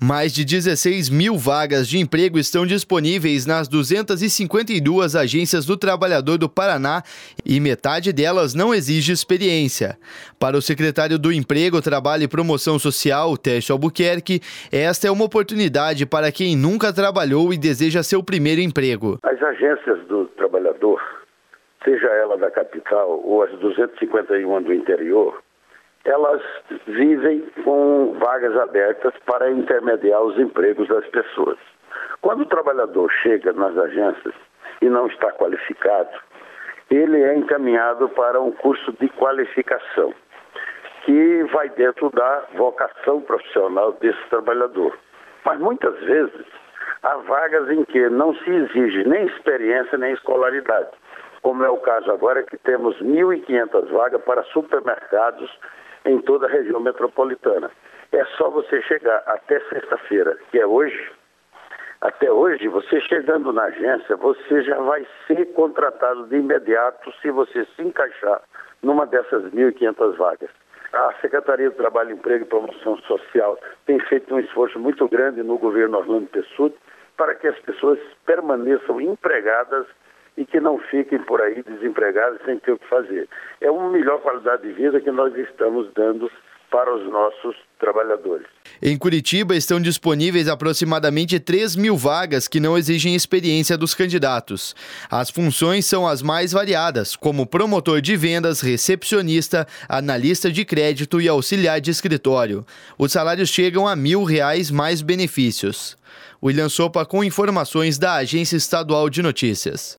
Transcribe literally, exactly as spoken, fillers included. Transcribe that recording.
Mais de dezesseis mil vagas de emprego estão disponíveis nas duzentas e cinquenta e duas agências do trabalhador do Paraná e metade delas não exige experiência. Para o secretário do Emprego, Trabalho e Promoção Social, Tércio Albuquerque, esta é uma oportunidade para quem nunca trabalhou e deseja seu primeiro emprego. As agências do trabalhador, seja ela da capital ou as duzentas e cinquenta e uma do interior, elas vivem com vagas abertas para intermediar os empregos das pessoas. Quando o trabalhador chega nas agências e não está qualificado, ele é encaminhado para um curso de qualificação, que vai dentro da vocação profissional desse trabalhador. Mas muitas vezes há vagas em que não se exige nem experiência nem escolaridade, como é o caso agora que temos mil e quinhentas vagas para supermercados em toda a região metropolitana. É só você chegar até sexta-feira, que é hoje. Até hoje, você chegando na agência, você já vai ser contratado de imediato se você se encaixar numa dessas mil e quinhentas vagas. A Secretaria do Trabalho, Emprego e Promoção Social tem feito um esforço muito grande no governo Orlando Pessutti para que as pessoas permaneçam empregadas e que não fiquem por aí desempregados sem ter o que fazer. É uma melhor qualidade de vida que nós estamos dando para os nossos trabalhadores. Em Curitiba estão disponíveis aproximadamente três mil vagas que não exigem experiência dos candidatos. As funções são as mais variadas, como promotor de vendas, recepcionista, analista de crédito e auxiliar de escritório. Os salários chegam a mil reais mais benefícios. William Sopa com informações da Agência Estadual de Notícias.